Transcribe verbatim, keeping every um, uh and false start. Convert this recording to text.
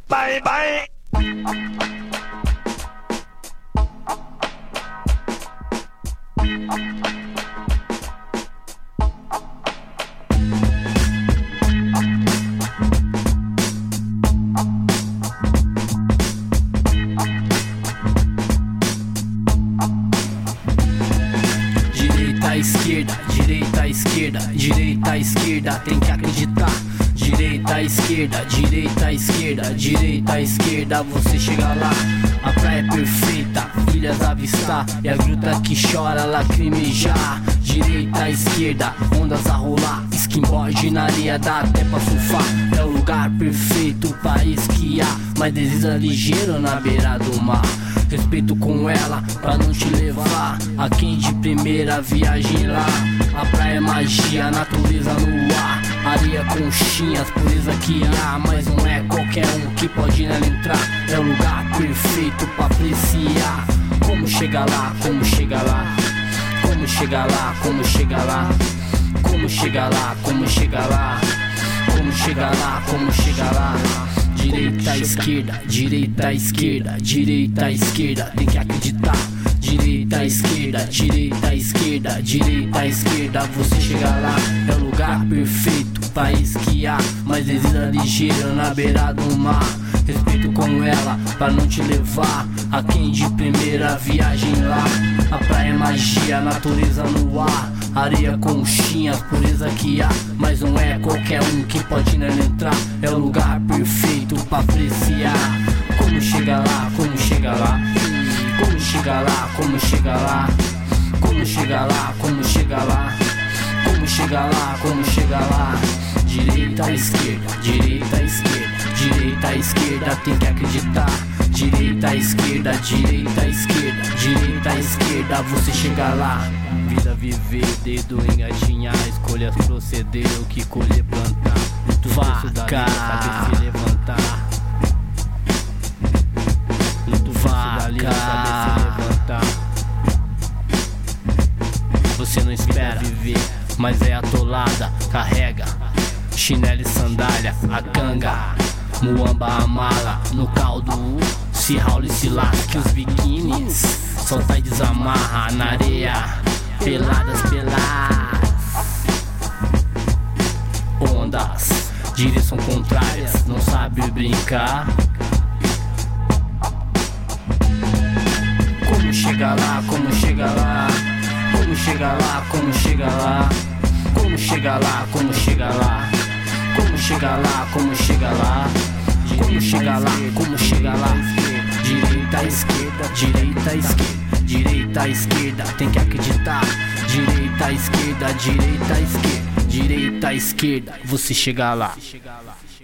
bye, bye. Direita, esquerda, direita, esquerda, direita, esquerda, tem que acreditar. Direita, esquerda, direita, esquerda, direita, esquerda, você chega lá. A praia é perfeita, ilhas a avistar, e a gruta que chora lacrimejar. Direita, esquerda, ondas a rolar, skimboard na areia, dá até pra surfar. É o lugar perfeito pra esquiar, mas desliza ligeiro na beira do mar. Respeito com ela pra não te levar a quem de primeira viagem lá. A praia é magia, natureza no ar, areia, conchinhas, pureza que há. Mas não é qualquer um que pode nela entrar, é o lugar perfeito pra apreciar. Como chega lá, como chega lá, como chega lá, como chega lá, como chega lá, como chega lá, como chega lá, como chega lá. Direita, esquerda, direita, esquerda, direita, esquerda, tem que acreditar. Direita, esquerda, direita, esquerda, direita, esquerda, você chega lá. É o lugar perfeito pra esquiar, mas desliza ligeiro na beira do mar. Respeito com ela pra não te levar a quem de primeira viagem lá. A praia é magia, natureza no ar, areia, conchinhas, pureza que há. Mas não é qualquer um que pode nela entrar, é o lugar perfeito pra apreciar. Como chega lá, como chega lá, como chega lá, como chega lá, como chega lá, como chega lá, como chega lá, como chega lá. Direita, esquerda, direita, esquerda, direita, esquerda, tem que acreditar. Direita, esquerda, direita, esquerda, direita, esquerda, você chega lá. Vida viver, dedo engatinhar, escolhas proceder, o que colher plantar. Muito vaca, saber se levantar. Muito vaca, saber se levantar. Você não espera viver, mas é atolada, carrega chinelo e sandália, a canga, muamba, a mala, no caldo se raula e se lasca. Os biquínis solta e desamarra na areia, peladas, peladas, ondas, direção contrárias, não sabe brincar. Como chega lá, como chega lá, como chega lá, como chega lá, como chega lá, como chega lá, como chega lá, como chega lá, como chega lá, como chega lá. Direita, esquerda, direita, esquerda, direita, esquerda, tem que acreditar. Direita, esquerda, direita, esquerda, direita, esquerda, você chega lá.